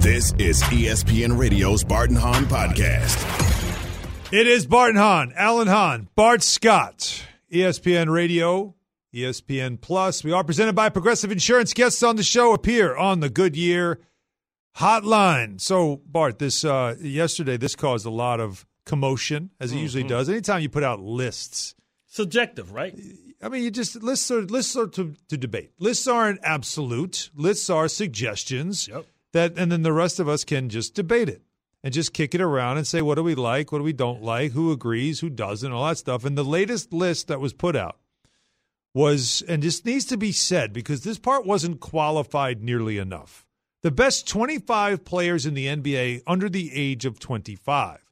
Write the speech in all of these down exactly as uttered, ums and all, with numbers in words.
This is E S P N Radio's Bart and Hahn podcast. It is Bart and Hahn, Alan Hahn, Bart Scott, E S P N Radio, E S P N Plus. We are presented by Progressive Insurance. Guests on the show appear on the Goodyear Hotline. So, Bart, this uh, yesterday, this caused a lot of commotion, as it mm-hmm. usually does. Anytime you put out lists. Subjective, right? I mean, you just lists are lists are to, to debate. Lists aren't absolute. Lists are suggestions. Yep. That and then the rest of us can just debate it and just kick it around and say, what do we like, what do we don't like, who agrees, who doesn't, all that stuff. And the latest list that was put out was, and this needs to be said because this part wasn't qualified nearly enough, the best twenty-five players in the N B A under the age of twenty-five,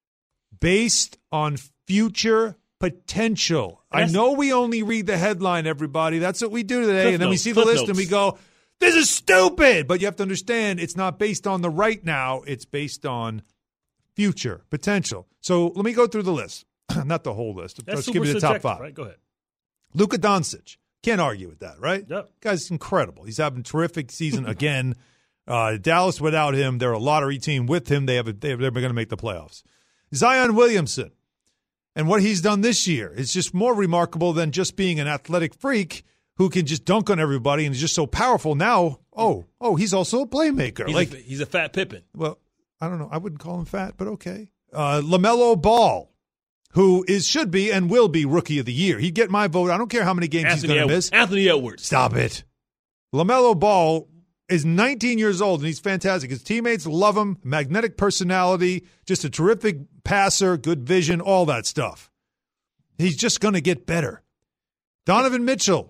based on future potential. I know we only read the headline, everybody. That's what we do today. Cliff and then notes, we see the Cliff list notes. and we go, this is stupid. But you have to understand it's not based on the right now. It's based on future potential. So let me go through the list. Not the whole list. That's Let's give you the top five. Right? Go ahead. Luka Doncic. Can't argue with that, right? Yep. Guy's incredible. He's having a terrific season again. Uh, Dallas without him, they're a lottery team. With him, they have a, they have, they're going to make the playoffs. Zion Williamson. And what he's done this year is just more remarkable than just being an athletic freak who can just dunk on everybody and is just so powerful. Now, oh, oh, he's also a playmaker. He's, like a, he's a fat Pippen. Well, I don't know. I wouldn't call him fat, but okay. Uh, LaMelo Ball, who is should be and will be Rookie of the Year. He'd get my vote. I don't care how many games Anthony he's going to Edwards. miss. Anthony Edwards. Stop it. LaMelo Ball is nineteen years old, and he's fantastic. His teammates love him, magnetic personality, just a terrific passer, good vision, all that stuff. He's just going to get better. Donovan Mitchell,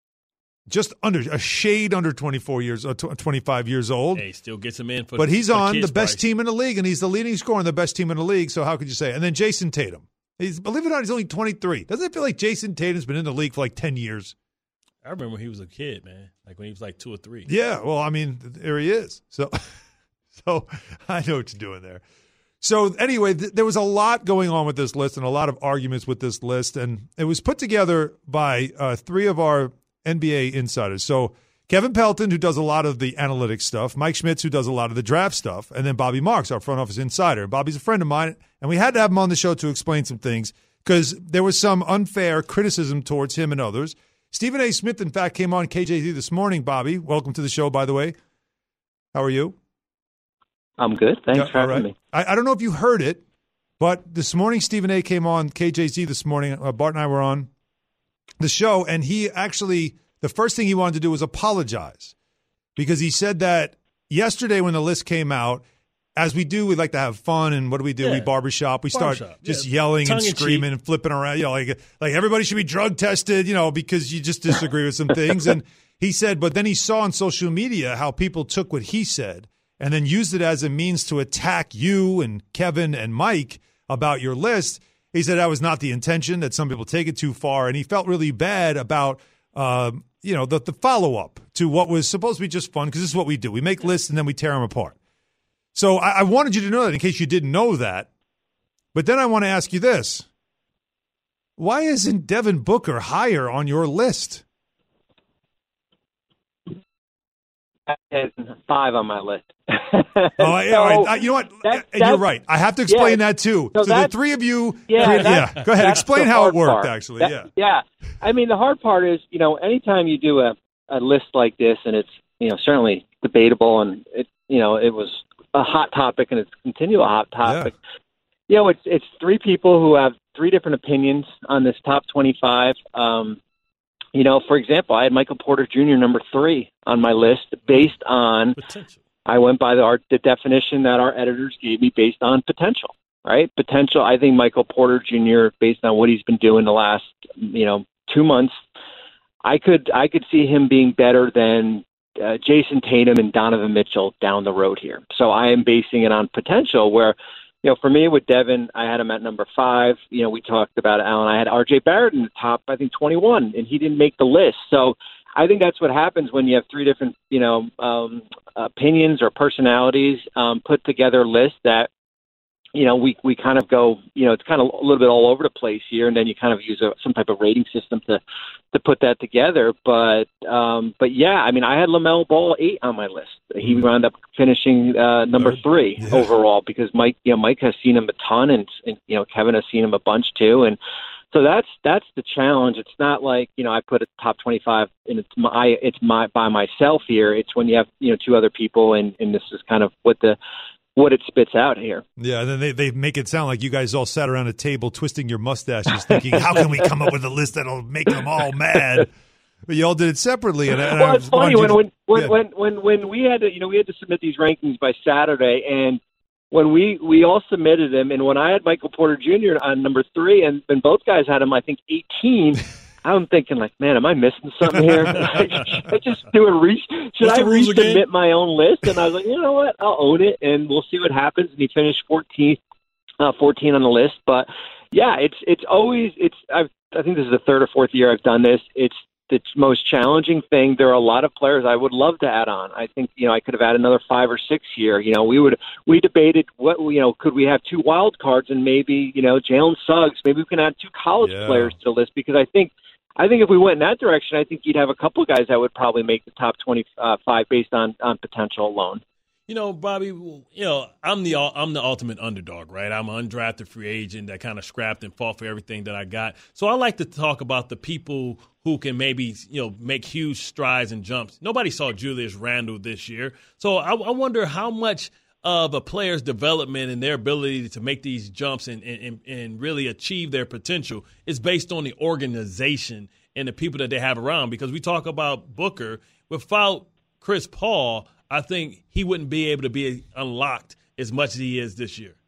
just under a shade under twenty-four years, uh, twenty-five years old. Hey, still gets him in for But he's for on kids the best price. team in the league, and he's the leading scorer on the best team in the league, so how could you say? And then Jason Tatum. He's, believe it or not, he's only twenty-three. Doesn't it feel like Jason Tatum's been in the league for like ten years? I remember when he was a kid, man. Like when he was like two or three. Yeah, well, I mean, there he is. So, so I know what you're doing there. So anyway, th- there was a lot going on with this list and a lot of arguments with this list, and it was put together by uh, three of our N B A insiders. So Kevin Pelton, who does a lot of the analytics stuff, Mike Schmitz, who does a lot of the draft stuff, and then Bobby Marks, our front office insider. Bobby's a friend of mine, and we had to have him on the show to explain some things because there was some unfair criticism towards him and others. Stephen A. Smith, in fact, came on K J Z this morning. Bobby, welcome to the show, by the way. How are you? I'm good. Thanks Yeah, for having right. me. I, I don't know if you heard it, but this morning Stephen A. came on K J Z this morning. Uh, Bart and I were on the show, and he actually, the first thing he wanted to do was apologize because he said that yesterday when the list came out, as we do, we like to have fun, and what do we do? Yeah. We barbershop. We start Barbershop, just yeah. yelling and Tongue in screaming cheek. and flipping around. You know, like like everybody should be drug tested, you know, because you just disagree with some things. And he said, but then he saw on social media how people took what he said and then used it as a means to attack you and Kevin and Mike about your list. He said that was not the intention, that some people take it too far, and he felt really bad about um, you know the the follow up to what was supposed to be just fun because this is what we do. We make lists and then we tear them apart. So I, I wanted you to know that in case you didn't know that. But then I want to ask you this. Why isn't Devin Booker higher on your list? Five on my list. Oh, yeah, all right. Uh, you know what? That- and you're that's- right. I have to explain yeah. that too. So So, the that's- three of you, Yeah, create- that's- yeah. Go ahead. that's Explain the how it hard worked, part. actually. That- yeah. Yeah. I mean, the hard part is, you know, anytime you do a, a list like this, and it's, you know, certainly debatable, and it, you know, it was a hot topic, and it's continue a hot topic. You know, it's it's three people who have three different opinions on this top twenty-five. Um, you know, for example, I had Michael Porter Junior number three on my list based on. Potential. I went by the, our, the definition that our editors gave me based on potential, right? Potential. I think Michael Porter Junior, based on what he's been doing the last, you know, two months, I could I could see him being better than uh, Jason Tatum and Donovan Mitchell down the road here. So I am basing it on potential where, you know, for me with Devin, I had him at number five. You know, we talked about it, Alan. I had R J Barrett in the top, I think, twenty-one, and he didn't make the list. So I think that's what happens when you have three different, you know, um, opinions or personalities um, put together lists that you know, we we kind of go, you know, it's kind of a little bit all over the place here, and then you kind of use a, some type of rating system to to put that together. But um, but yeah, I mean, I had LaMelo Ball eight on my list. He wound up finishing uh, number three yeah. overall because Mike, you know, Mike has seen him a ton, and, and you know, Kevin has seen him a bunch too, and so that's that's the challenge. It's not like, you know, I put a top twenty-five and it's my it's my by myself here. It's when you have, you know, two other people, and, and this is kind of what the what it spits out here. Yeah, and then they, they make it sound like you guys all sat around a table twisting your mustaches thinking, how can we come up with a list that'll make them all mad? But you all did it separately. And, and well, it's funny when, to, when, when, yeah. when, when, when we had to, you know, we had to submit these rankings by Saturday, and when we, we all submitted them, and when I had Michael Porter Junior on number three, and, and both guys had him, I think, eighteen, I'm thinking, like, man, am I missing something here? Should I just do a re- Should What's I resubmit again? my own list? And I was like, you know what? I'll own it, and we'll see what happens. And he finished fourteenth, uh, fourteen on the list. But yeah, it's it's always it's. I've, I think this is the third or fourth year I've done this. It's the most challenging thing. There are a lot of players I would love to add on. I think, you know, I could have added another five or six here. You know, we would we debated what you know could we have two wild cards and maybe, you know, Jalen Suggs. Maybe we can add two college yeah. players to the list, because I think. I think if we went in that direction, I think you'd have a couple guys that would probably make the top twenty-five based on, on potential alone. You know, Bobby, you know, I'm the I'm the ultimate underdog, right? I'm an undrafted free agent that kind of scrapped and fought for everything that I got. So I like to talk about the people who can maybe, you know, make huge strides and jumps. Nobody saw Julius Randle this year. So I, I wonder how much of a player's development and their ability to make these jumps and, and, and really achieve their potential is based on the organization and the people that they have around. Because we talk about Booker, without Chris Paul, I think he wouldn't be able to be unlocked as much as he is this year.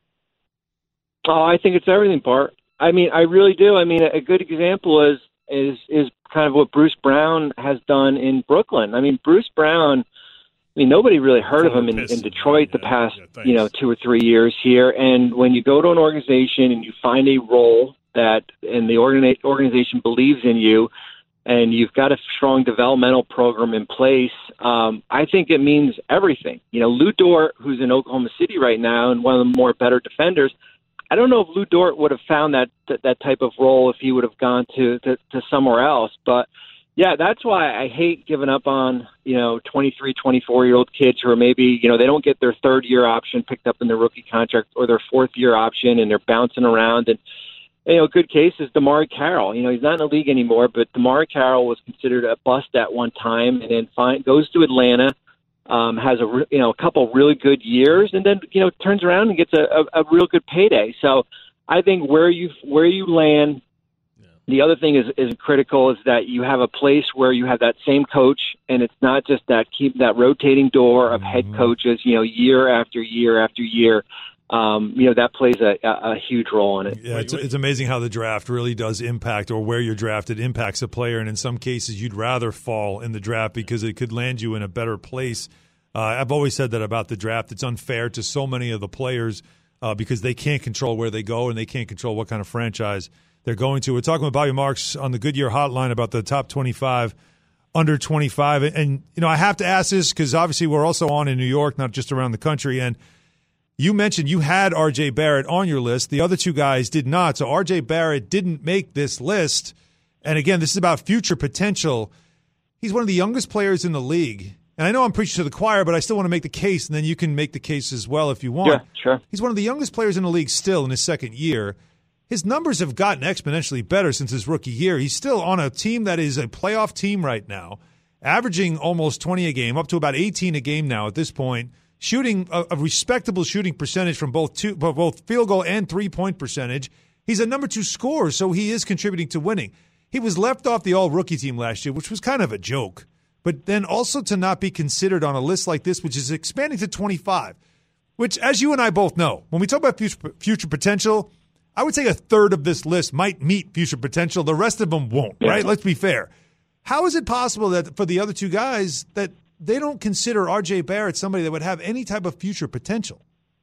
Oh, I think it's everything, Bart. I mean, I really do. I mean, a good example is is is kind of what Bruce Brown has done in Brooklyn. I mean, Bruce Brown, I mean, nobody really heard of him in, in Detroit the past, yeah, you know, two or three years here. And when you go to an organization and you find a role that, and the organi- organization believes in you, and you've got a strong developmental program in place, um, I think it means everything. You know, Lou Dort, who's in Oklahoma City right now and one of the more better defenders, I don't know if Lou Dort would have found that that, that type of role if he would have gone to, to, to somewhere else. But yeah, that's why I hate giving up on, you know, twenty-three, twenty-four-year-old kids who are maybe, you know, they don't get their third-year option picked up in their rookie contract or their fourth-year option, and they're bouncing around. And, you know, a good case is Damari Carroll. You know, he's not in the league anymore, but Damari Carroll was considered a bust at one time, and then find, goes to Atlanta, um, has a, re- you know, a couple really good years, and then, you know, turns around and gets a, a, a real good payday. So I think where you where you land, the other thing is, is critical is that you have a place where you have that same coach, and it's not just that keep that rotating door of head coaches, you know, year after year after year. Um, you know, that plays a, a, a huge role in it. Yeah, it's, it's amazing how the draft really does impact, or where you're drafted impacts a player. And in some cases, you'd rather fall in the draft because it could land you in a better place. Uh, I've always said that about the draft. It's unfair to so many of the players uh, because they can't control where they go, and they can't control what kind of franchise they're going to. We're talking with Bobby Marks on the Goodyear Hotline about the top twenty-five, under twenty-five. And, you know, I have to ask this because obviously we're also on in New York, not just around the country. And you mentioned you had R J Barrett on your list. The other two guys did not. So R J Barrett didn't make this list. And, again, this is about future potential. He's one of the youngest players in the league. And I know I'm preaching to the choir, but I still want to make the case, and then you can make the case as well if you want. Yeah, sure. He's one of the youngest players in the league still in his second year. His numbers have gotten exponentially better since his rookie year. He's still on a team that is a playoff team right now, averaging almost twenty a game, up to about eighteen a game now at this point, shooting a, a respectable shooting percentage from both two, both field goal and three-point percentage. He's a number two scorer, so he is contributing to winning. He was left off the all-rookie team last year, which was kind of a joke. But then also to not be considered on a list like this, which is expanding to twenty-five, which, as you and I both know, when we talk about future, future potential, I would say a third of this list might meet future potential. The rest of them won't, right? Yeah. Let's be fair. How is it possible that for the other two guys that they don't consider R J Barrett somebody that would have any type of future potential?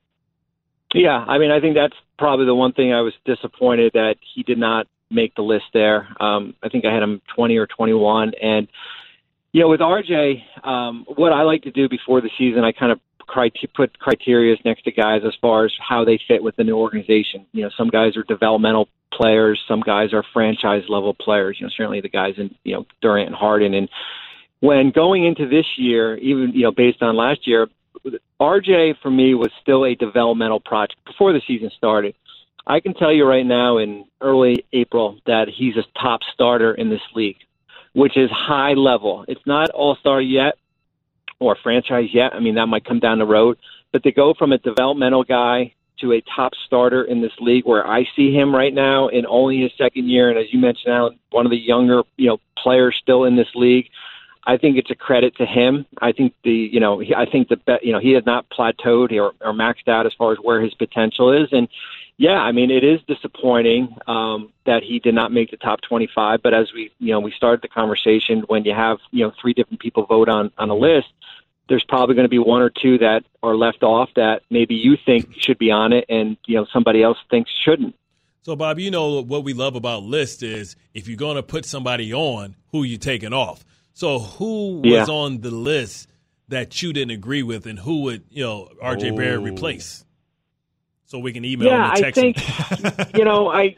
Yeah, I mean, I think that's probably the one thing I was disappointed that he did not make the list there. Um, I think I had him twenty or twenty-one. And, you know, with R J, um, what I like to do before the season, I kind of criteria, put criteria next to guys as far as how they fit within the organization. You know, some guys are developmental players, some guys are franchise level players. You know, certainly the guys in you know Durant and Harden. And when going into this year, even you know based on last year, R J for me was still a developmental project before the season started. I can tell you right now in early April that he's a top starter in this league, which is high level. It's not all-star yet or franchise yet. I mean, that might come down the road. But to go from a developmental guy to a top starter in this league where I see him right now in only his second year, and as you mentioned, Alan, one of the younger you know players still in this league, I think it's a credit to him. I think the you know he, I think the you know he has not plateaued or, or maxed out as far as where his potential is. And yeah, I mean, it is disappointing um, that he did not make the top twenty-five. But as we, you know, we started the conversation, when you have, you know, three different people vote on, on a list, there's probably going to be one or two that are left off that maybe you think should be on it and, you know, somebody else thinks shouldn't. So, Bob, you know, what we love about lists is if you're going to put somebody on, who you taking off. So who was yeah. on the list that you didn't agree with, and who would, you know, R J. Oh. Barrett replace? So we can email Yeah, him and text I him. think, you know, I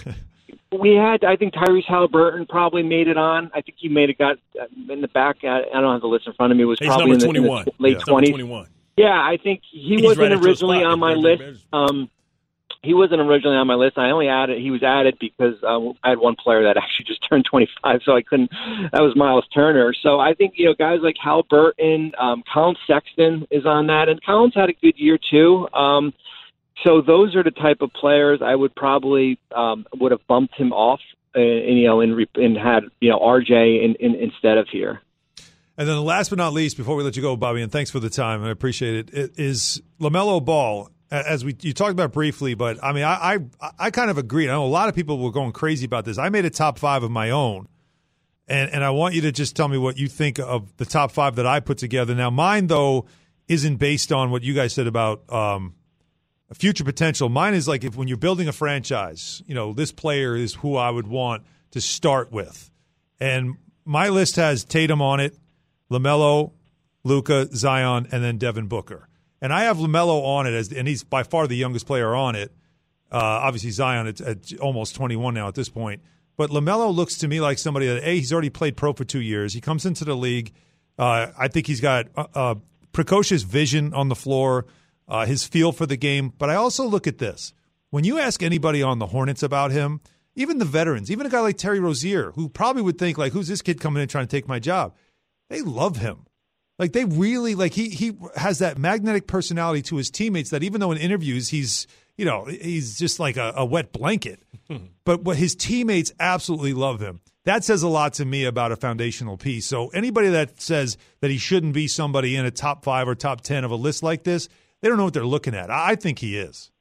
we had, I think Tyrese Halliburton probably made it on. I think he made it, got in the back. I, I don't have the list in front of me. It was He's probably in the, in twenty-one. the late Yeah. twenties. twenty-one. Yeah, I think he He's wasn't right at your originally spot, on my R J. list. Barrett's- Um, he wasn't originally on my list. I only added, he was added because uh, I had one player that actually just turned twenty-five, so I couldn't, that was Miles Turner. So I think, you know, guys like Halliburton, um, Colin Sexton is on that, and Colin's had a good year too. Um, so those are the type of players I would probably um, would have bumped him off, uh, and, you know, and, and had, you know, R J in, in, instead of here. And then last but not least, before we let you go, Bobby, and thanks for the time, I appreciate it, it is LaMelo Ball. As we you talked about briefly, but I mean, I, I I kind of agreed. I know a lot of people were going crazy about this. I made a top five of my own, and and I want you to just tell me what you think of the top five that I put together. Now, mine though isn't based on what you guys said about um, future potential. Mine is like if when you're building a franchise, you know, this player is who I would want to start with, and my list has Tatum on it, LaMelo, Luka, Zion, and then Devin Booker. And I have LaMelo on it, as, and he's by far the youngest player on it. Uh, obviously, Zion at, at almost twenty-one now at this point. But LaMelo looks to me like somebody that, A, he's already played pro for two years. He comes into the league. Uh, I think he's got uh, uh, precocious vision on the floor, uh, his feel for the game. But I also look at this. When you ask anybody on the Hornets about him, even the veterans, even a guy like Terry Rozier, who probably would think, like, who's this kid coming in trying to take my job? They love him. Like, they really, like, he he has that magnetic personality to his teammates that even though in interviews he's, you know, he's just like a, a wet blanket. But what his teammates absolutely love him. That says a lot to me about a foundational piece. So anybody that says that he shouldn't be somebody in a top five or top ten of a list like this, they don't know what they're looking at. I think he is.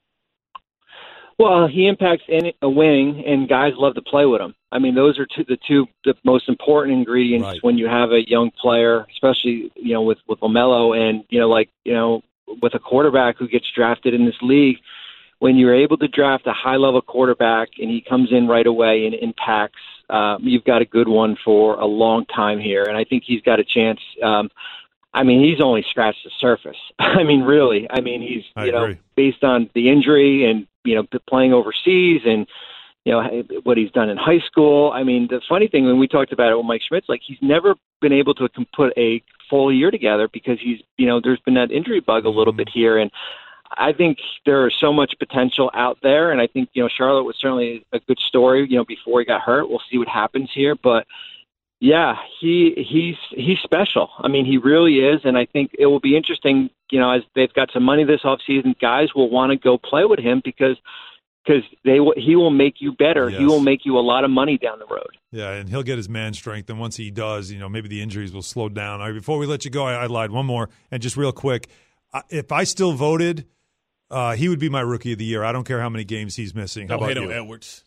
Well, he impacts any, a winning, and guys love to play with him. I mean, those are two, the two the most important ingredients Right. when you have a young player, especially you know with with LaMelo, and you know like you know with a quarterback who gets drafted in this league. When you're able to draft a high level quarterback and he comes in right away and impacts, um, you've got a good one for a long time here. And I think he's got a chance. Um, I mean, he's only scratched the surface. I mean, really. I mean, he's I you know agree. based on the injury and you know playing overseas and you know what he's done in high school. I mean, the funny thing when we talked about it with Mike Schmitz, like he's never been able to put a full year together because he's you know there's been that injury bug a little Mm-hmm. bit here. And I think there is so much potential out there, and I think you know Charlotte was certainly a good story. You know, before he got hurt, we'll see what happens here. But yeah, he he's he's special. I mean, he really is, and I think it will be interesting. You know, as they've got some money this offseason, guys will want to go play with him because because they will, he will make you better. Yes. He will make you a lot of money down the road. Yeah, and he'll get his man strength. And once he does, you know, maybe the injuries will slow down. All right, before we let you go, I, I lied. One more, and just real quick, I, if I still voted, uh, he would be my rookie of the year. I don't care how many games he's missing. How Don't about hate you? on Edwards.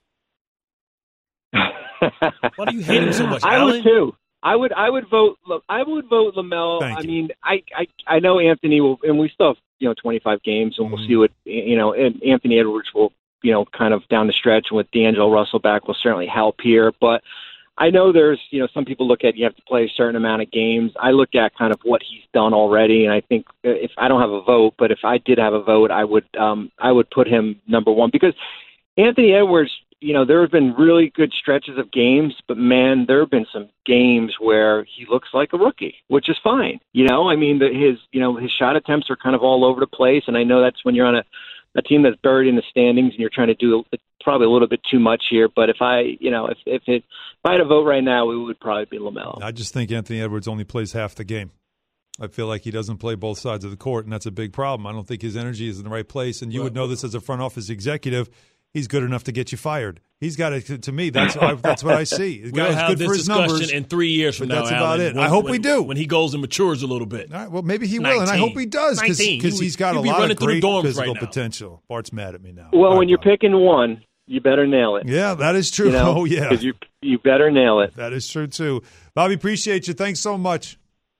Why do you hate him so much, I Alan? would too. I would. I would vote. I would vote LaMelo. Thank I you. mean, I, I. I know Anthony will, and we still have you know twenty-five games, and Mm-hmm. we'll see what you know. And Anthony Edwards will, you know, kind of down the stretch with D'Angelo Russell back will certainly help here. But I know there's, you know, some people look at you have to play a certain amount of games. I look at kind of what he's done already, and I think if I don't have a vote, but if I did have a vote, I would um, I would put him number one because Anthony Edwards, you know, there have been really good stretches of games, but man, there have been some games where he looks like a rookie, which is fine. You know, I mean, the, his, you know, his shot attempts are kind of all over the place, and I know that's when you're on a, a team that's buried in the standings and you're trying to do probably a little bit too much here. But if I, you know, if if, it, if I had a vote right now, it would probably be LaMelo. I just think Anthony Edwards only plays half the game. I feel like he doesn't play both sides of the court, and that's a big problem. I don't think his energy is in the right place, and you would know this as a front office executive. He's good enough to get you fired. He's got it. To me, that's I, that's what I see. The we'll guy's have good this for his discussion numbers, in three years from but now. that's about Alan, it. when, I hope when, we do when he goes and matures a little bit. All right, well, maybe he will, nineteen. and I hope he does because nineteen. he's got a He'll be lot running of through the great dorms physical right now. potential. Bart's mad at me now. Well, Bye, when you're Bob. picking one, you better nail it. Yeah, that is true. You know, oh, yeah. Because you, you better nail it. That is true, too. Bobby, appreciate you. Thanks so much.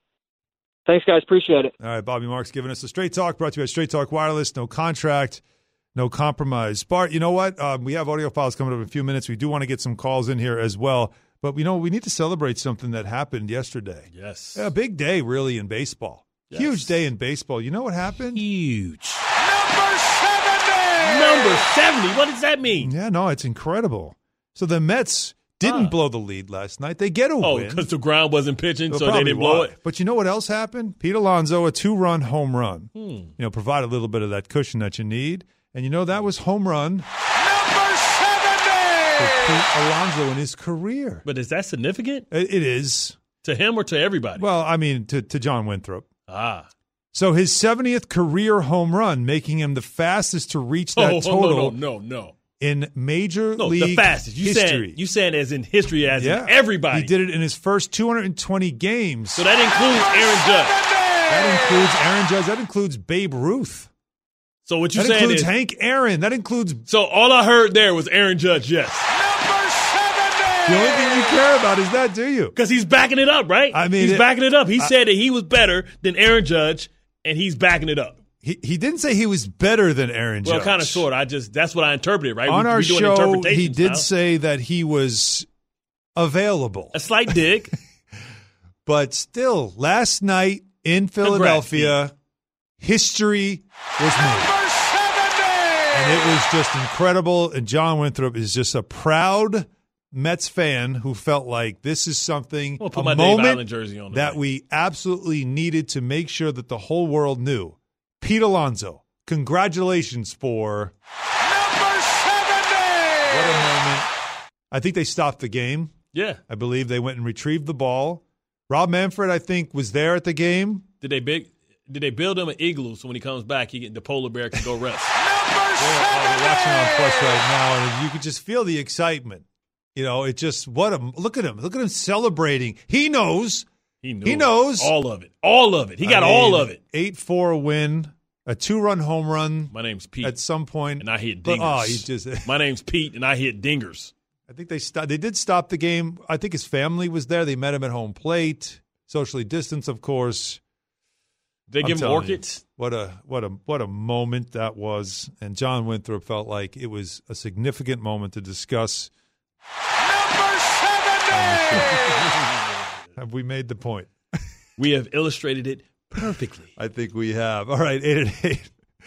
Thanks, guys. Appreciate it. All right, Bobby Marks giving us a Straight Talk, brought to you by Straight Talk Wireless. No contract, no compromise. Bart, you know what? Um, we have audio files coming up in a few minutes. We do want to get some calls in here as well. But, you know, we need to celebrate something that happened yesterday. Yes. A big day, really, in baseball. Yes. Huge day in baseball. You know what happened? Huge. Number seventy! Number seventy. What does that mean? Yeah, no, it's incredible. So the Mets didn't Huh. blow the lead last night. They get a Oh, win. because the ground wasn't pitching, Well, so they probably didn't blow why. it. But you know what else happened? Pete Alonso, a two-run home run. Hmm. You know, provide a little bit of that cushion that you need. And you know that was home run Number seventy! for Pete Alonso in his career. But is that significant It, it is. to him or to everybody? Well, I mean, to, to John Winthrop. ah. So his seventieth career home run, making him the fastest to reach that Oh, total no, no, no, no. in Major No, League the fastest. You history. said you said as in history, as yeah. in everybody. He did it in his first two hundred twenty games. So that includes Aaron Judge. That includes Aaron Judge. That includes Babe Ruth. So what you That saying includes is Hank Aaron. That includes so all I heard there was Aaron Judge, yes, Number seventy! the only thing you care about is that, do you? because he's backing it up, right? I mean, he's it- backing it up. He said that he was better than Aaron Judge, and he's backing it up. He he didn't say he was better than Aaron Well, Judge. kind of, sort of. I just that's what I interpreted, right? On we, our we doing show, interpretations he did now. say that he was available. a slight dig. But still, last night in Philadelphia, history was made. Number seventy! And it was just incredible. And John Winthrop is just a proud Mets fan who felt like this is something, We'll put a my Dave moment Island jersey on that tonight. we absolutely needed to make sure that the whole world knew. Pete Alonso, congratulations for Number seventy! what a moment. I think they stopped the game. Yeah. I believe they went and retrieved the ball. Rob Manfred, I think, was there at the game. Did they big? Did they build him an igloo so when he comes back, he get, the polar bear can go rest? Number We're, uh, we're watching on Plus seventy! right now, and you could just feel the excitement. You know, it just what a look at him. Look at him celebrating. He knows. He, knew He it. knows. all of it. All of it. He got I mean, all of it. eight four win, a two-run home run My name's Pete, at some point. and I hit But, dingers. oh, he just. My name's Pete, and I hit dingers. I think they sto- They did stop the game. I think his family was there. They met him at home plate, socially distanced, of course. They I'm give him telling you, orchids. What a what a what a moment that was, and John Winthrop felt like it was a significant moment to discuss. Number seventy! Have we made the point? We have illustrated it perfectly. I think we have. All right, eight eight eight.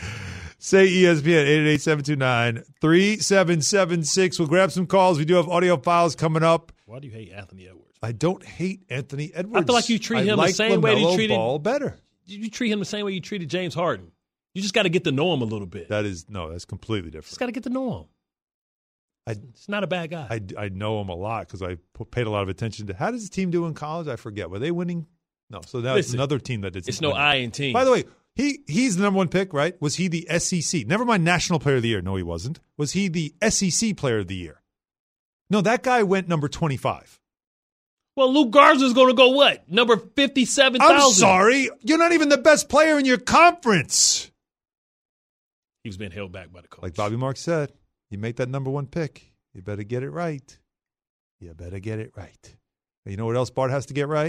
Say E S P N, eight eight eight, seven two nine, three seven seven six. We'll grab some calls. We do have audio files coming up. Why do you hate Anthony Edwards? I don't hate Anthony Edwards. I feel like you treat I him the like same way you LaMelo treated- Ball better. You, you treat him the same way you treated James Harden. You just got to get to know him a little bit. That is no, that's completely Just different. got to get to know him. I It's not a bad guy. I, I know him a lot because I p- paid a lot of attention to how does the team do in college? I forget. Were they winning? No. So that's Listen, another team that did. it's no I in team. By the way, he he's the number one pick, right? Was he the S E C? Never mind National Player of the Year. No, he wasn't. Was he the S E C Player of the Year? No, that guy went number twenty-five. Well, Luke Garza's going to go what? Number fifty-seven thousand. I'm sorry. You're not even the best player in your conference. He's been held back by the coach. Like Bobby Marks said, you make that number one pick, you better get it right. You better get it right. And you know what else Bart has to get right?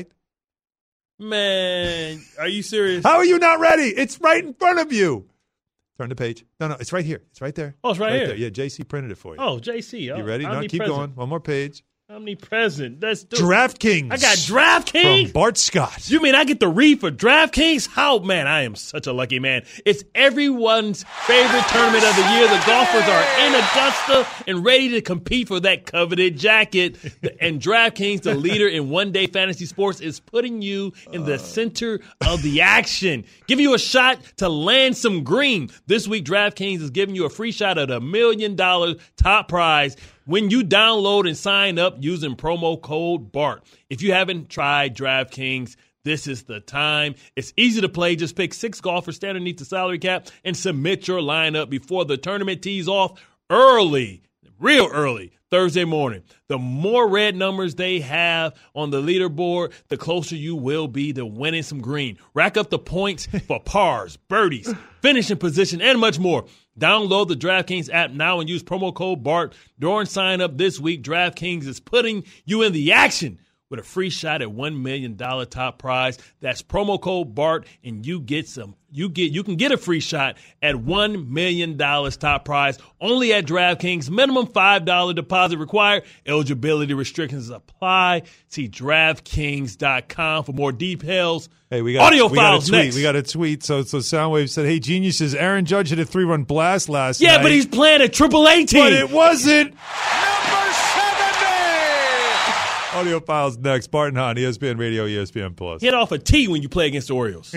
Man, are you serious? How are you not ready? It's right in front of you. Turn the page. No, no, it's right here. It's right there. Oh, it's right here. there. Yeah, J C printed it for you. Oh, J C. You ready? No, keep going. One more page. Omnipresent. That's the, DraftKings. I got DraftKings. From Bart Scott. You mean I get the read for DraftKings? How, man, I am such a lucky man. It's everyone's favorite tournament of the year. The golfers are in Augusta and ready to compete for that coveted jacket. And DraftKings, the leader in one-day fantasy sports, is putting you in the center of the action. Give you a shot to land some green. This week, DraftKings is giving you a free shot at a million dollar top prize when you download and sign up using promo code BART. If you haven't tried DraftKings, this is the time. It's easy to play. Just pick six golfers, stand underneath the salary cap, and submit your lineup before the tournament tees off early, real early, Thursday morning. The more red numbers they have on the leaderboard, the closer you will be to winning some green. Rack up the points for pars, birdies, finishing position, and much more. Download the DraftKings app now and use promo code BART during sign up this week. DraftKings is putting you in the action with a free shot at one million dollars top prize. That's promo code BART, and you get some. You get you can get a free shot at one million dollars top prize only at DraftKings. Minimum five dollars deposit required. Eligibility restrictions apply. See DraftKings dot com for more details. Hey, we got audio we files got a tweet. next. We got a tweet. So, so Soundwave said, "Hey, geniuses, Aaron Judge hit a three-run blast last Yeah, night." but he's playing a triple A team. But it wasn't. Number seventy. Audio files next. Barton Hahn, E S P N Radio, E S P N Plus. Hit off a tee when you play against the Orioles.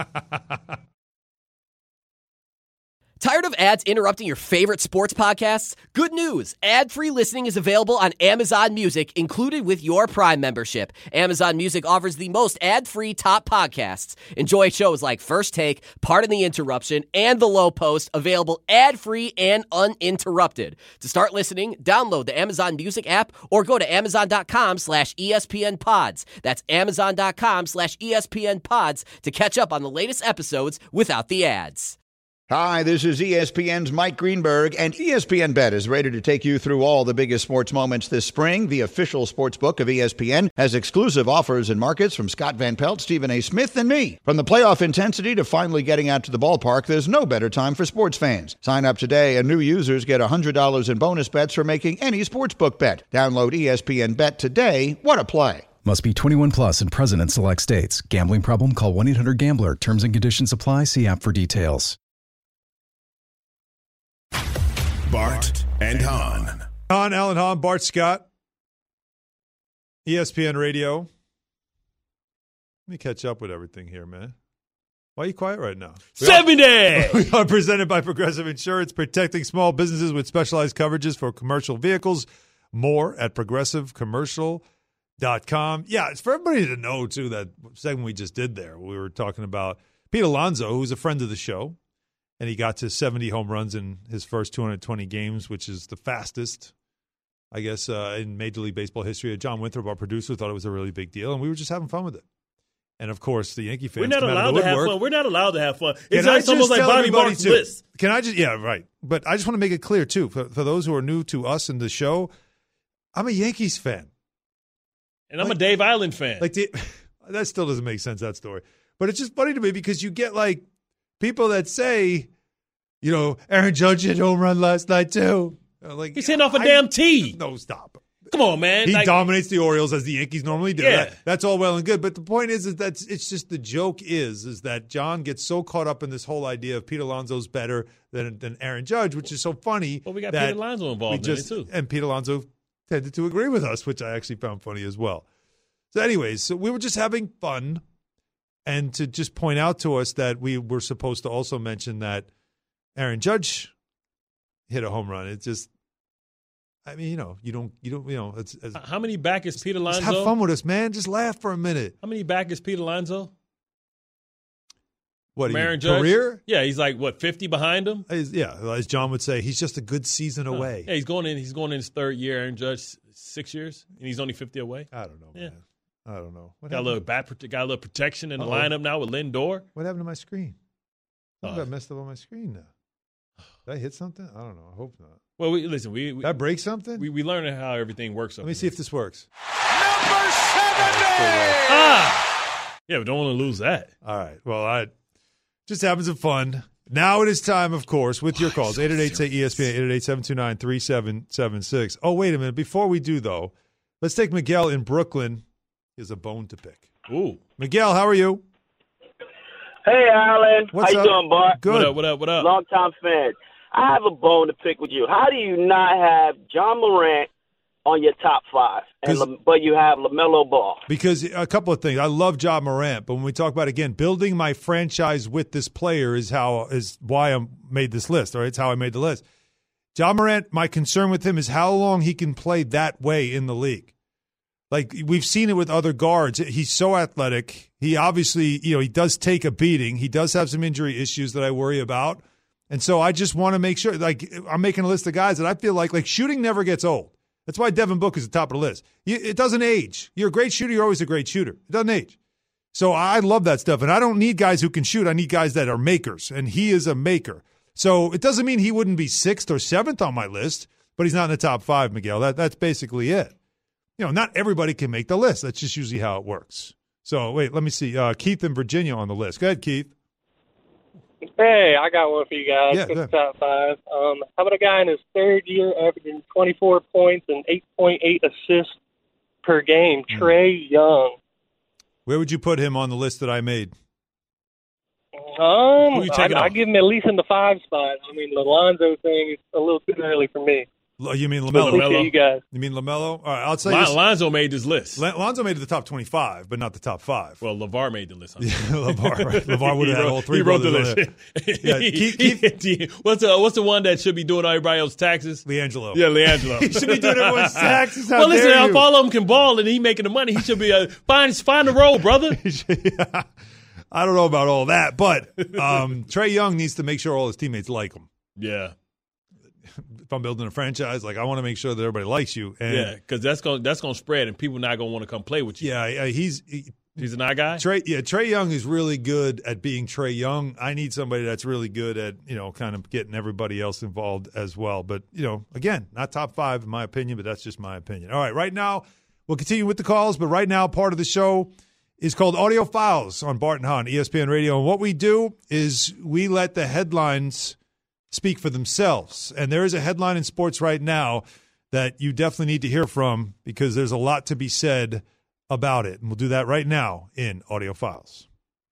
Tired of ads interrupting your favorite sports podcasts? Good news! Ad-free listening is available on Amazon Music, included with your Prime membership. Amazon Music offers the most ad-free top podcasts. Enjoy shows like First Take, Pardon the Interruption, and The Low Post, available ad-free and uninterrupted. To start listening, download the Amazon Music app or go to amazon.com slash ESPN pods. That's amazon.com slash ESPN pods to catch up on the latest episodes without the ads. Hi, this is E S P N's Mike Greenberg, and E S P N Bet is ready to take you through all the biggest sports moments this spring. The official sports book of E S P N has exclusive offers and markets from Scott Van Pelt, Stephen A. Smith, and me. From the playoff intensity to finally getting out to the ballpark, there's no better time for sports fans. Sign up today, and new users get one hundred dollars in bonus bets for making any sportsbook bet. Download E S P N Bet today. What a play. Must be twenty-one plus and present in select states. Gambling problem? Call one eight hundred gambler. Terms and conditions apply. See app for details. Bart and Hahn. Hahn, Alan Hahn, Bart Scott, E S P N Radio. Let me catch up with everything here, man. Why are you quiet right now? We seventy! Are, we are presented by Progressive Insurance, protecting small businesses with specialized coverages for commercial vehicles. More at progressive commercial dot com. Yeah, it's for everybody to know, too, that segment we just did there. We were talking about Pete Alonso, who's a friend of the show. And he got to seventy home runs in his first two hundred twenty games, which is the fastest, I guess, uh, in Major League Baseball history. John Winthrop, our producer, thought it was a really big deal, and we were just having fun with it. And, of course, the Yankee fans We're not come out allowed of the to have woodwork. fun. We're not allowed to have fun. Can It's, I like, it's almost just like tell Bobby everybody, Marks' too, list. Can I just – yeah, right. But I just want to make it clear, too, for, for those who are new to us and the show, I'm a Yankees fan. And I'm like, a Dave Island fan. Like the, that still doesn't make sense, that story. But it's just funny to me because you get, like, people that say – you know, Aaron Judge hit home run last night, too. Like, He's hitting off a I, damn tee. No, stop. Come on, man. He like, dominates the Orioles as the Yankees normally do. Yeah. That, that's all well and good. But the point is, is that it's just the joke is, is that John gets so caught up in this whole idea of Pete Alonso's better than, than Aaron Judge, which is so funny. Well, we got that Pete Alonso involved we in just, it, too. And Pete Alonso tended to agree with us, which I actually found funny as well. So anyways, so we were just having fun. And to just point out to us that we were supposed to also mention that Aaron Judge hit a home run. It's just, I mean, you know, you don't, you don't, you know, it's, it's How many back is Pete Alonso? just have fun with us, man. Just laugh for a minute. How many back is Pete Alonso? What, From you- Aaron Judge? career? Yeah, he's like, what, fifty behind him? As- yeah, as John would say, he's just a good season Huh. away. Yeah, he's going in. He's going in his third year. Aaron Judge, six years, and he's only fifty away. I don't know, Yeah. man. I don't know. What Got a happened, little bat, prote- got a little protection in the Uh-oh. lineup now with Lindor. what happened to my screen? I Uh, got messed up on my screen now. Did I hit something? I don't know. I hope not. Well, we listen. We we, Did I break something? we, we learned how everything works. Let me see if this works. Number seventy. Ah, yeah, we don't want to lose that. All right. Well, I just having some fun. Now it is time, of course, with your calls. eight eight eight, say E S P N, eight eight eight, seven two nine, three seven seven six. Oh, wait a minute. Before we do, though, Let's take Miguel in Brooklyn. He has a bone to pick. Ooh. Miguel, how are you? Hey, Alan. What's how up? you doing, Bart? Good. What up, what up, what up? Long time fan. I have a bone to pick with you. How do you not have John Morant on your top five, and La- but you have LaMelo Ball? Because a couple of things. I love Ja Morant, but when we talk about, again, building my franchise with this player is how is why I made this list, all right? It's how I made the list. Ja Morant, my concern with him is how long he can play that way in the league. Like, we've seen it with other guards. He's so athletic. He obviously, you know, he does take a beating. He does have some injury issues that I worry about. And so I just want to make sure, like, I'm making a list of guys that I feel like, like, shooting never gets old. That's why Devin Booker is at the top of the list. It doesn't age. You're a great shooter. You're always a great shooter. It doesn't age. So I love that stuff. And I don't need guys who can shoot. I need guys that are makers. And he is a maker. So it doesn't mean he wouldn't be sixth or seventh on my list, but he's not in the top five, Miguel. That, that's basically it. You know, not everybody can make the list. That's just usually how it works. So, wait, let me see. Uh, Keith in Virginia on the list. Go ahead, Keith. Hey, I got one for you guys. Yeah, for the top five. Um, how about a guy in his third year averaging twenty-four points and eight point eight assists per game? Mm. Trae Young. Where would you put him on the list that I made? Um, I, I give him at least in the five spot. I mean, the Lonzo thing is a little too early for me. You mean LaMelo? LaMelo. You guys. You mean LaMelo? All right, I'll say Lon- this. Lonzo made this list. L- Lonzo made it the top twenty-five, but not the top five. Well, LeVar made the list. Yeah, LeVar, right. LeVar would have had all three. He wrote the list. Yeah, Keith, Keith, what's the what's the one that should be doing everybody else's taxes? LiAngelo. Yeah, LiAngelo. He should be doing everyone's taxes. How well, listen, dare if you? all of them can ball and he making the money, he should be uh, find find a role, brother. Yeah. I don't know about all that, but um, Trae Young needs to make sure all his teammates like him. Yeah. If I'm building a franchise, like I want to make sure that everybody likes you. And yeah, because that's going that's going to spread, and people not going to want to come play with you. Yeah, yeah he's he, he's an eye guy. Trae, yeah, Trae Young is really good at being Trae Young. I need somebody that's really good at you know kind of getting everybody else involved as well. But you know, again, not top five in my opinion, but that's just my opinion. All right, right now we'll continue with the calls, but right now part of the show is called Audio Files on Bart and Hahn, E S P N Radio, and what we do is we let the headlines speak for themselves. And there is a headline in sports right now that you definitely need to hear from because there's a lot to be said about it. And we'll do that right now in Audio Files.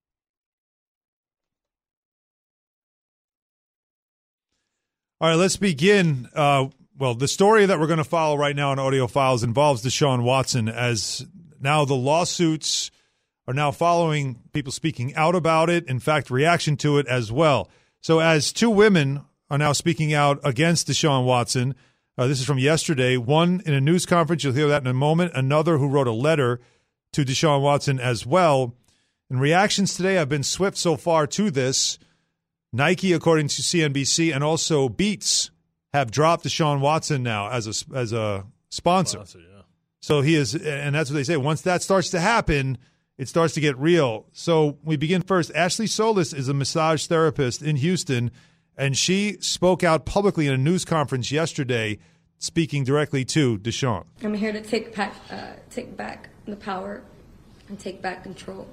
All right, let's begin. Uh, well, the story that we're going to follow right now in Audio Files involves Deshaun Watson, as now the lawsuits are now following people speaking out about it, in fact, reaction to it as well. So as two women are now speaking out against Deshaun Watson, uh, this is from yesterday, one in a news conference, you'll hear that in a moment, another who wrote a letter to Deshaun Watson as well. And reactions today have been swift so far to this. Nike, according to C N B C, and also Beats have dropped Deshaun Watson now as a, as a sponsor. sponsor yeah. So he is, and that's what they say, once that starts to happen, it starts to get real. So we begin first. Ashley Solis is a massage therapist in Houston, and she spoke out publicly in a news conference yesterday, speaking directly to Deshaun. I'm here to take back, uh, take back the power and take back control.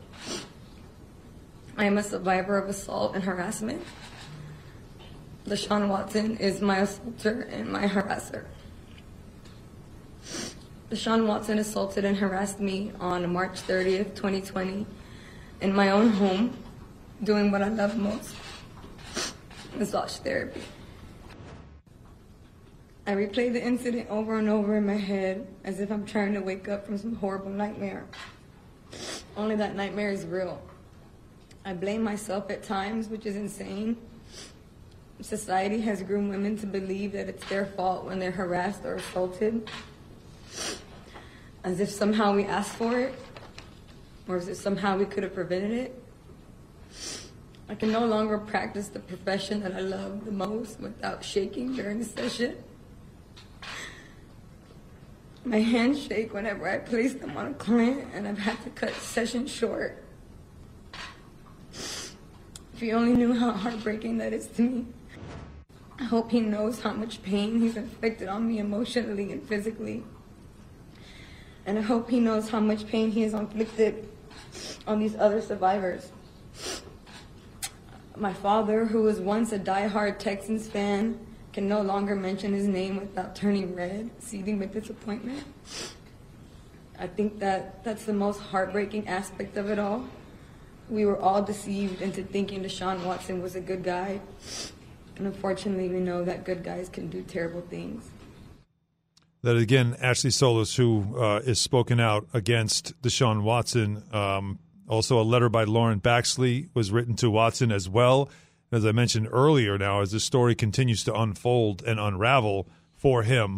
I am a survivor of assault and harassment. Deshaun Watson is my assaulter and my harasser. Deshaun Watson assaulted and harassed me on March thirtieth, twenty twenty, in my own home, doing what I love most, massage therapy. I replay the incident over and over in my head as if I'm trying to wake up from some horrible nightmare. Only that nightmare is real. I blame myself at times, which is insane. Society has groomed women to believe that it's their fault when they're harassed or assaulted, as if somehow we asked for it, or as if somehow we could have prevented it. I can no longer practice the profession that I love the most without shaking during the session. My hands shake whenever I place them on a client, and I've had to cut sessions short. If you only knew how heartbreaking that is to me. I hope he knows how much pain he's inflicted on me emotionally and physically. And I hope he knows how much pain he has inflicted on these other survivors. My father, who was once a diehard Texans fan, can no longer mention his name without turning red, seething with disappointment. I think that that's the most heartbreaking aspect of it all. We were all deceived into thinking Deshaun Watson was a good guy. And unfortunately, we know that good guys can do terrible things. That, again, Ashley Solis, who uh, is spoken out against Deshaun Watson. Um, also, a letter by Lauren Baxley was written to Watson as well. As I mentioned earlier now, as the story continues to unfold and unravel for him,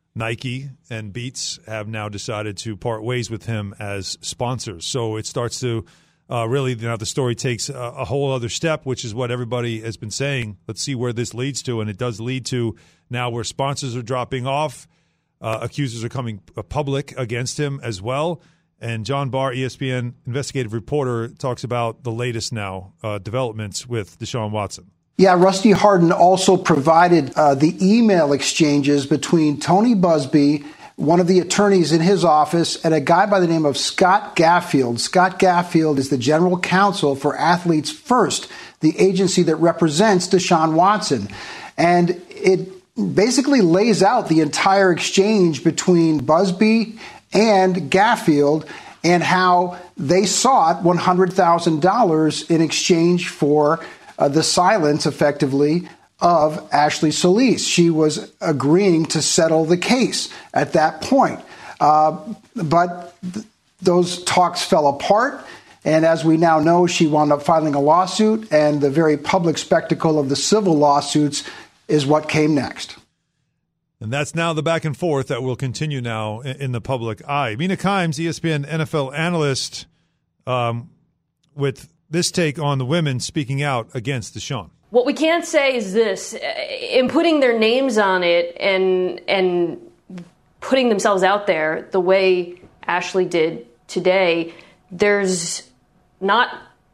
Nike and Beats have now decided to part ways with him as sponsors. So it starts to uh, really, now the story takes a, a whole other step, which is what everybody has been saying. Let's see where this leads to. And it does lead to now where sponsors are dropping off. Uh, accusers are coming public against him as well. And John Barr, E S P N investigative reporter, talks about the latest now uh, developments with Deshaun Watson. Yeah, Rusty Hardin also provided uh, the email exchanges between Tony Busby, one of the attorneys in his office, and a guy by the name of Scott Gaffield. Scott Gaffield is the general counsel for Athletes First, the agency that represents Deshaun Watson. And it basically lays out the entire exchange between Busby and Gaffield and how they sought one hundred thousand dollars in exchange for uh, the silence, effectively, of Ashley Solis. She was agreeing to settle the case at that point. Uh, but th- those talks fell apart. And as we now know, she wound up filing a lawsuit, and the very public spectacle of the civil lawsuits is what came next. And that's now the back and forth that will continue now in the public eye. Mina Kimes, E S P N N F L analyst, um, with this take on the women speaking out against Deshaun. What we can say is this: in putting their names on it and and putting themselves out there the way Ashley did today, there's not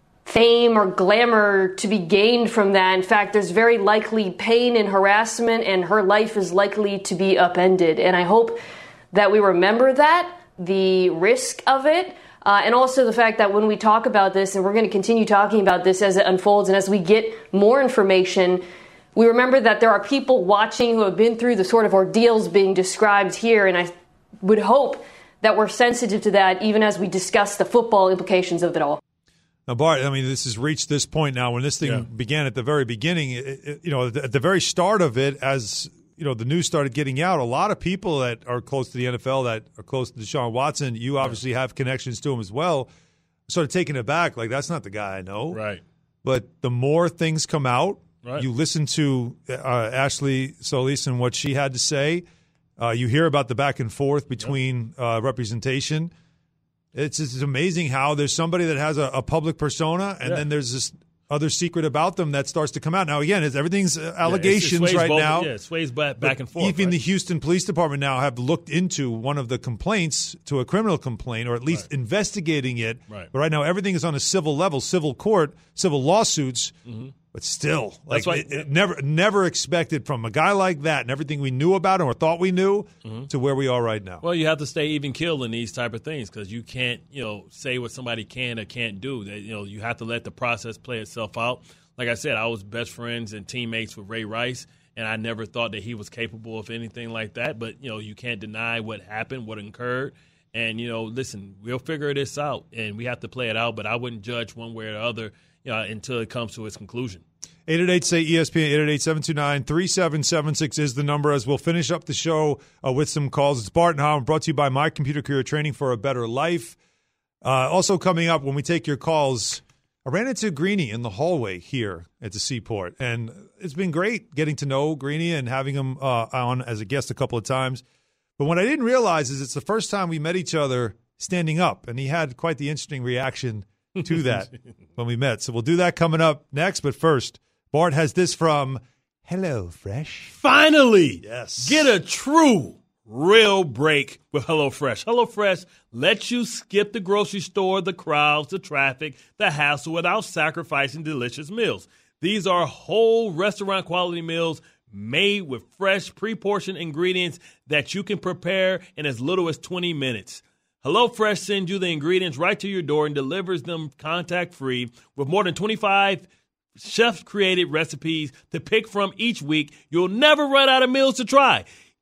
fame or glamour to be gained from that. In fact, there's very likely pain and harassment, and her life is likely to be upended. And I hope that we remember that, the risk of it, uh, and also the fact that when we talk about this, and we're going to continue talking about this as it unfolds and as we get more information, we remember that there are people watching who have been through the sort of ordeals being described here, and I would hope that we're sensitive to that even as we discuss the football implications of it all. Now, Bart, I mean, this has reached this point now. When this thing Yeah. began at the very beginning, it, it, you know, at the very start of it, as you know, the news started getting out, a lot of people that are close to the N F L, that are close to Deshaun Watson, you obviously have connections to him as well, started taking it back. Like, that's not the guy I know. Right. But the more things come out, Right. you listen to uh, Ashley Solis and what she had to say. Uh, you hear about the back and forth between yep. uh, representation. It's just amazing how there's somebody that has a, a public persona, and yeah. then there's this other secret about them that starts to come out. Now, again, it's, everything's allegations yeah, it, it right both, now. Yeah, it sways back, back and forth. Even right? the Houston Police Department now have looked into one of the complaints to a criminal complaint, or at least right. investigating it. Right. But right now, everything is on a civil level, civil court, civil lawsuits. Mm-hmm. But still, like That's why, it, it never, never expected from a guy like that, and everything we knew about him or thought we knew, mm-hmm. to where we are right now. Well, you have to stay even keel in these type of things, because you can't, you know, say what somebody can or can't do. That, you know, you have to let the process play itself out. Like I said, I was best friends and teammates with Ray Rice, and I never thought that he was capable of anything like that. But you know, you can't deny what happened, what occurred. And you know, listen, we'll figure this out, and we have to play it out. But I wouldn't judge one way or the other, you know, until it comes to its conclusion. eight eight eight, say E S P N, eight eight eight, seven two nine, three seven seven six is the number, as we'll finish up the show uh, with some calls. It's Bart and Hahn, brought to you by My Computer Career Training for a Better Life. Uh, also coming up when we take your calls, I ran into Greeny in the hallway here at the Seaport, and it's been great getting to know Greeny and having him uh, on as a guest a couple of times. But what I didn't realize is it's the first time we met each other standing up, and he had quite the interesting reaction to that when we met. So we'll do that coming up next, but first, Bart has this from HelloFresh. Finally, yes, get a true, real break with HelloFresh. HelloFresh lets you skip the grocery store, the crowds, the traffic, the hassle without sacrificing delicious meals. These are whole restaurant-quality meals made with fresh, pre-portioned ingredients that you can prepare in as little as twenty minutes. HelloFresh sends you the ingredients right to your door and delivers them contact-free with more than twenty-five chef-created recipes to pick from each week. You'll never run out of meals to try.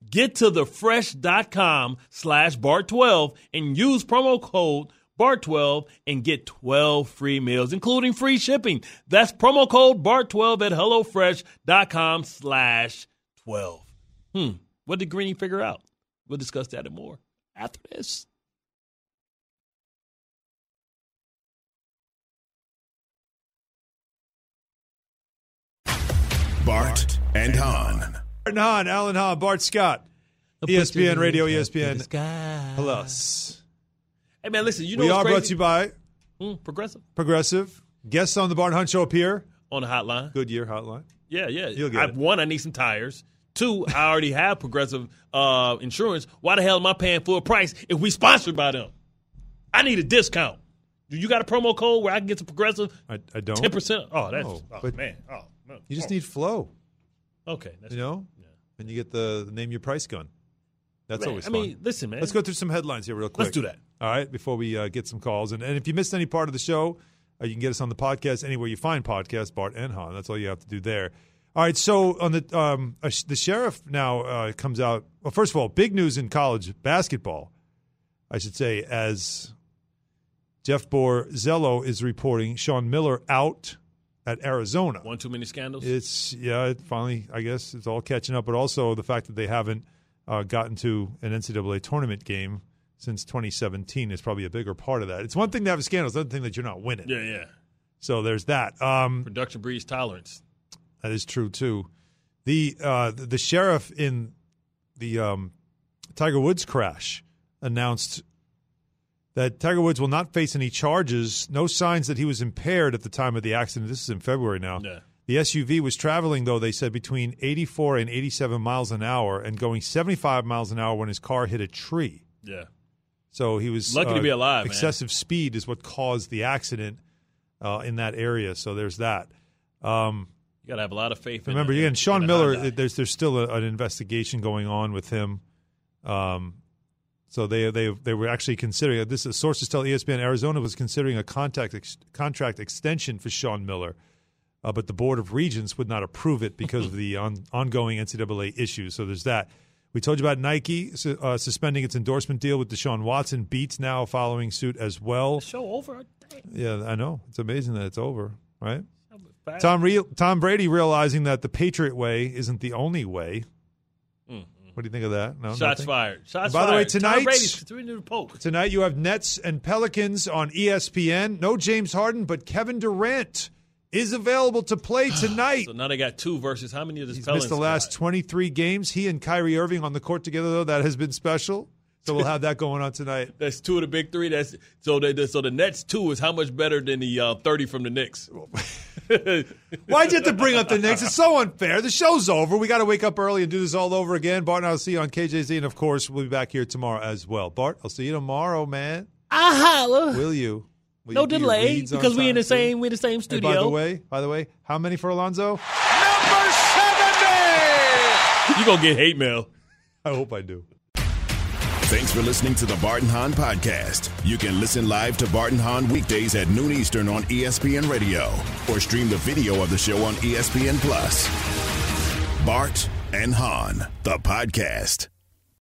Get to thefresh.com slash Bart twelve and use promo code Bart twelve and get twelve free meals, including free shipping. That's promo code Bart twelve at HelloFresh.com slash 12. Hmm. What did Greeny figure out? We'll discuss that and more after this. Bart and Hahn. Bart and Hahn, Alan Hahn, Bart Scott, E S P N Radio, E S P N Plus. Hey, man, listen, you know we what's are crazy? brought to you by Mm, Progressive. Progressive. Guests on the Bart and Hahn Show appear. On the hotline. Goodyear hotline. Yeah, yeah. You'll get I, it. One, I need some tires. Two, I already have Progressive uh, insurance. Why the hell am I paying full price if we sponsored by them? I need a discount. Do you got a promo code where I can get some Progressive? I, I don't. ten percent? Oh, that's No, oh, but man. Oh, no. You just Oh. need flow. Okay. That's You know? Yeah. And you get the name your price gun. That's Man, always I fun. mean, listen, man. Let's go through some headlines here real quick. Let's do that. All right, before we uh, get some calls. And, and if you missed any part of the show, uh, you can get us on the podcast anywhere you find podcasts, Bart and Hahn. That's all you have to do there. All right, so on the um, uh, the sheriff now uh, comes out. Well, first of all, big news in college basketball, I should say, as Jeff Borzello is reporting Sean Miller out at Arizona. One too many scandals? It's, yeah, it finally, I guess, it's all catching up, but also the fact that they haven't uh, gotten to an N C double A tournament game since twenty seventeen is probably a bigger part of that. It's one thing to have a scandal, it's another thing that you're not winning. Yeah, yeah. So there's that. Um, Production breeds tolerance. That is true, too. The uh, the, the sheriff in the um, Tiger Woods crash announced that Tiger Woods will not face any charges, no signs that he was impaired at the time of the accident. This is in February now. Yeah. The S U V was traveling, though, they said, between eighty-four and eighty-seven miles an hour and going seventy-five miles an hour when his car hit a tree. Yeah. So he was Lucky uh, to be alive, man. Excessive speed is what caused the accident uh, in that area. So there's that. Um, You got to have a lot of faith. remember, in, again, in, Sean in Miller, Hyundai. there's there's still a, an investigation going on with him. Um, so they they they were actually considering this. Is, sources tell E S P N Arizona was considering a contact ex, contract extension for Sean Miller, uh, but the Board of Regents would not approve it because of the on, ongoing N C double A issues. So there's that. We told you about Nike uh, suspending its endorsement deal with Deshaun Watson. Beats now following suit as well. The show over? Damn. Yeah, I know. It's amazing that it's over, right? Fast. Tom Re- Tom Brady realizing that the Patriot way isn't the only way. Mm-hmm. What do you think of that? No, Shots nothing? fired. Shots And by fired. the way, Tom tonight, Brady's threw the poke. tonight you have Nets and Pelicans on E S P N. No James Harden, but Kevin Durant is available to play tonight. So now they got two versus how many of this He's Pelicans missed the last got? twenty-three games. He and Kyrie Irving on the court together, though. That has been special. So we'll have that going on tonight. That's two of the big three. That's so the so the Nets two is how much better than the uh, thirty from the Knicks. Why'd you have to bring up the Knicks? It's so unfair. The show's over. We got to wake up early and do this all over again. Bart and I'll see you on K J Z, and of course, we'll be back here tomorrow as well. Bart, I'll see you tomorrow, man. I holla. Will you? Will No you do your delay reads on because we in time, the same too? we in the same Hey, studio. by the way, by the way, how many for Alonzo? Number seventy! You gonna get hate mail. I hope I do. Thanks for listening to the Bart and Hahn podcast. You can listen live to Bart and Hahn weekdays at noon Eastern on E S P N Radio or stream the video of the show on E S P N Plus. Bart and Hahn, the podcast.